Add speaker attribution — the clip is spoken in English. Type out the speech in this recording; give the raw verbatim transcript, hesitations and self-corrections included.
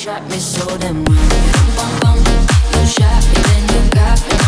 Speaker 1: shot me so damn well. Bum bum, you shot me, then you got me.